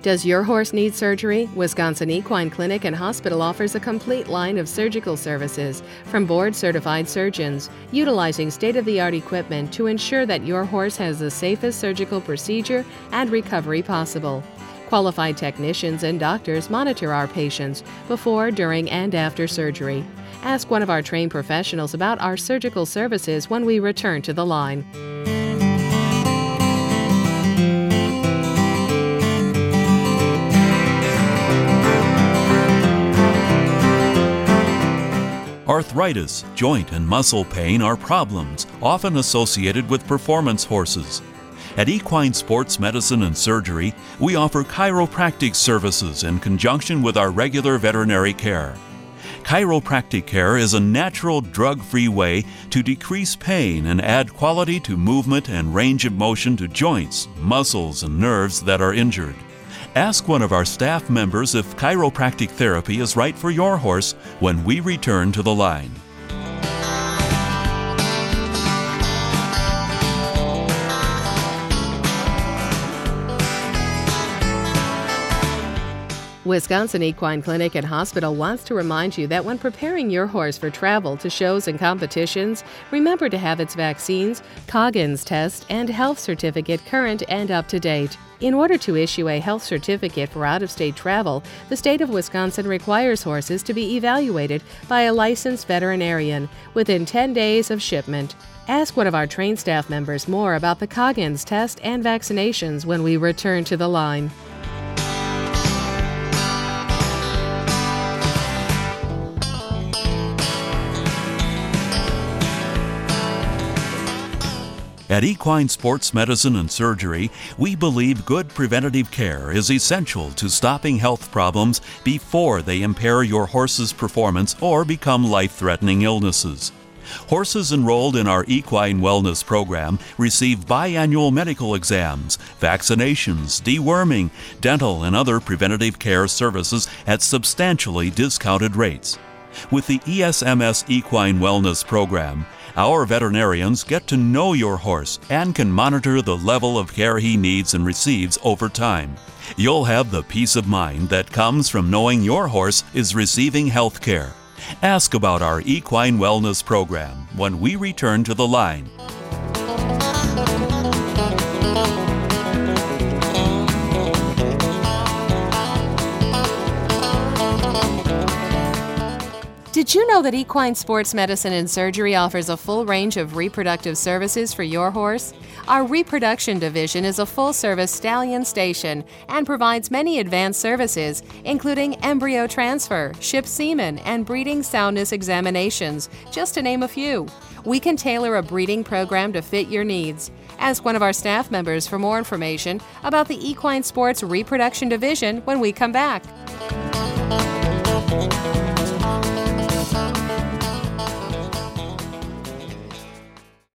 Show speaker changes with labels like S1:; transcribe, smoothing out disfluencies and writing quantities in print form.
S1: Does your horse need surgery? Wisconsin Equine Clinic and Hospital offers a complete line of surgical services from board-certified surgeons, utilizing state-of-the-art equipment to ensure that your horse has the safest surgical procedure and recovery possible. Qualified technicians and doctors monitor our patients before, during, and after surgery. Ask one of our trained professionals about our surgical services when we return to the line.
S2: Arthritis, joint and muscle pain are problems often associated with performance horses. At Equine Sports Medicine and Surgery, we offer chiropractic services in conjunction with our regular veterinary care. Chiropractic care is a natural, drug-free way to decrease pain and add quality to movement and range of motion to joints, muscles, and nerves that are injured. Ask one of our staff members if chiropractic therapy is right for your horse when we return to the line.
S1: Wisconsin Equine Clinic and Hospital wants to remind you that when preparing your horse for travel to shows and competitions, remember to have its vaccines, Coggins test, and health certificate current and up to date. In order to issue a health certificate for out-of-state travel, the state of Wisconsin requires horses to be evaluated by a licensed veterinarian within 10 days of shipment. Ask one of our trained staff members more about the Coggins test and vaccinations when we return to the line.
S2: At Equine Sports Medicine and Surgery, we believe good preventative care is essential to stopping health problems before they impair your horse's performance or become life-threatening illnesses. Horses enrolled in our Equine Wellness Program receive biannual medical exams, vaccinations, deworming, dental, and other preventative care services at substantially discounted rates. With the ESMS Equine Wellness Program, our veterinarians get to know your horse and can monitor the level of care he needs and receives over time. You'll have the peace of mind that comes from knowing your horse is receiving health care. Ask about our Equine Wellness Program when we return to the line.
S1: Did you know that Equine Sports Medicine and Surgery offers a full range of reproductive services for your horse? Our reproduction division is a full-service stallion station and provides many advanced services, including embryo transfer, ship semen, and breeding soundness examinations, just to name a few. We can tailor a breeding program to fit your needs. Ask one of our staff members for more information about the Equine Sports Reproduction Division when we come back.